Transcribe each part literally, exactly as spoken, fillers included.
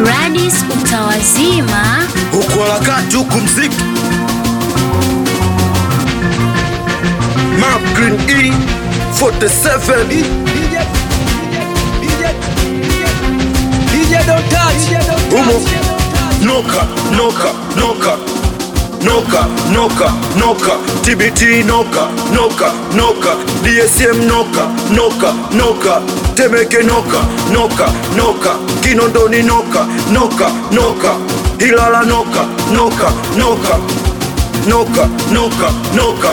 Radis utawazima huku harakati huku mziki Mark Green E forty-seven D J don't touch Umo Noka, Noka, Noka Noka, Noka, Noka T B T Noka, Noka, Noka D S M Noka, Noka, Noka Temeke Noka, Noka, Noka Kinondoni Noka, Noka, Noka Ilala Noka, Noka, Noka Noka, Noka, Noka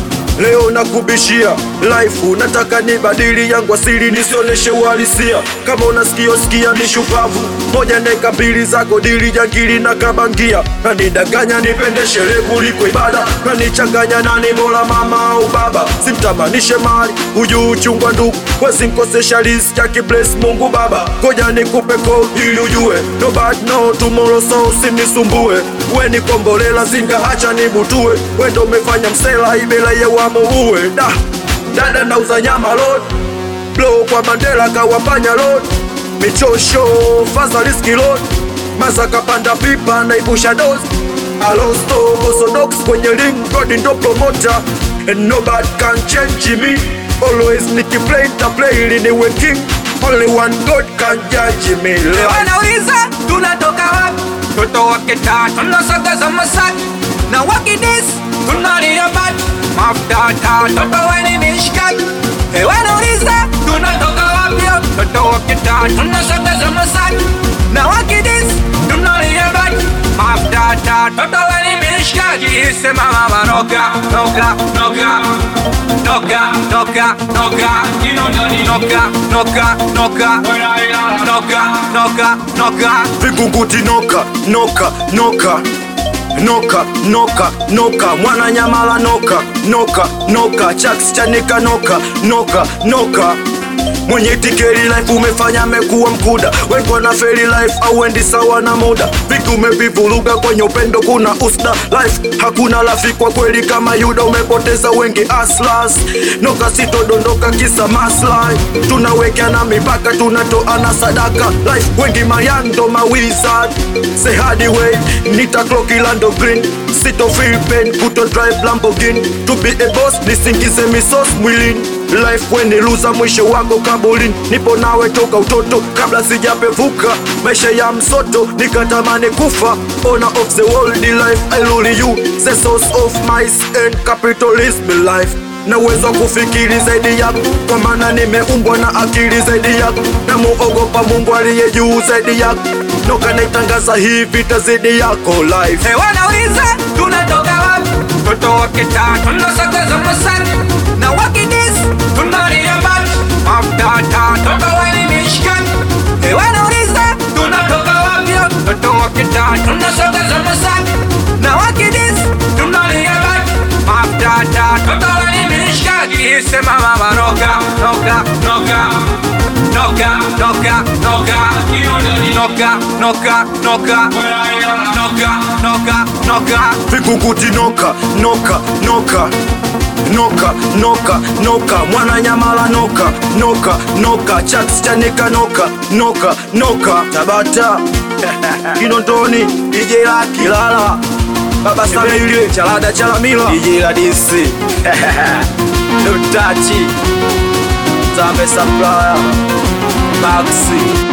Leo nakubishia life, nataka nibadili yangu asili nisioneshe uhalisia. Kama unasikio sikia ni shupavu, moja neka mbili zako dili jangili na kabangia. Na nidanganya nipende sherehe kuliko ibada, na nichanganya nani mola mama au baba. Simtamanishe mali, uju uchungwa ndugu, wezi nkosesha riziki ya kibless Mungu baba. Koja nikupe code ili ujue, no bad no tomorrow so usinisumbue. We ni kombolela zinga hacha nibutue, we ndo umefanya msela ibela ye wamo uwe. Da, dada nauza nyama load, blow kwa Mandela kawapanya load. Michosho, faza riski load, maza kapanda pipa na ibusha dozi. Alosto, orthodox kwenye ring, God ndo promoter, and nobody can change me. Always niki play ta play ili niwe king, only one God can judge me. Wanauliza tunatoka wapi? Toto wakita tunasagaza masaki na wakidis tunalia bati maftata toto weni mishkaki. Hey, wanauliza tunatoka wapi? Toto wakita tunasagaza masaki na wakidis tunalia bati maftata toto weni mishkaki. Sema mama noka noka noka noka noka noka Kinondoni noka noka noka noka noka noka Vigunguti noka noka noka Noka, noka, noka Mwana Nyamala noka, noka, noka Chaks Chanika noka, noka, noka Mwenye tikeri life umefanya mekuwa mkuda. Wengo na feli life au endi sawa na muda. Vitu umevivuluga kwenye upendo kuna usda. Life hakuna lafi kwa kweli kama Yuda, umepoteza wengi aslas. Noka sito dondoka kisa maslai, tunawekea na mipaka tunatoa na sadaka. Life wengi mayando ma wizard, say hard way nita clock ilando green. Sito feel pain kuto drive Lamborghini. To be a boss nisingize misos mwilini. Life when loser mwisho wako kabulini. Nipo nawe toka utoto kabla sijapevuka maisha ya msoto nikatamani kufa. Owner of the world life I love you, the source of my and capitalism life. Na uwezo kufikiri zaidi yako, kwa maana nimeumbwa na akili zaidi yako. Na muogopa Mungu aliye juu zaidi yako. Noka naitangaza hii vita zaidi yako life. Hey, wanauliza tunatoka wapi? Toto wakita tunasagaza masaki na wakidis tunalia bati maftata toto weni mishkaki. Hey, wanauliza tunatoka wapi? Toto wakita tunasagaza masaki na wakidis tunalia bati maftata toto weni mishkaki. Sema mama noka noka noka noka noka noka Kinondoni noka noka noka noka noka noka Vigunguti noka noka noka Noka, noka, noka Mwana Nyamala noka, noka, noka Chaks Chanika noka, noka, noka Tabata Kinondoni D J Lucky Lala Baba Samile Chalada Chalamila D J Radisi Notachi Zame Supplier Maxi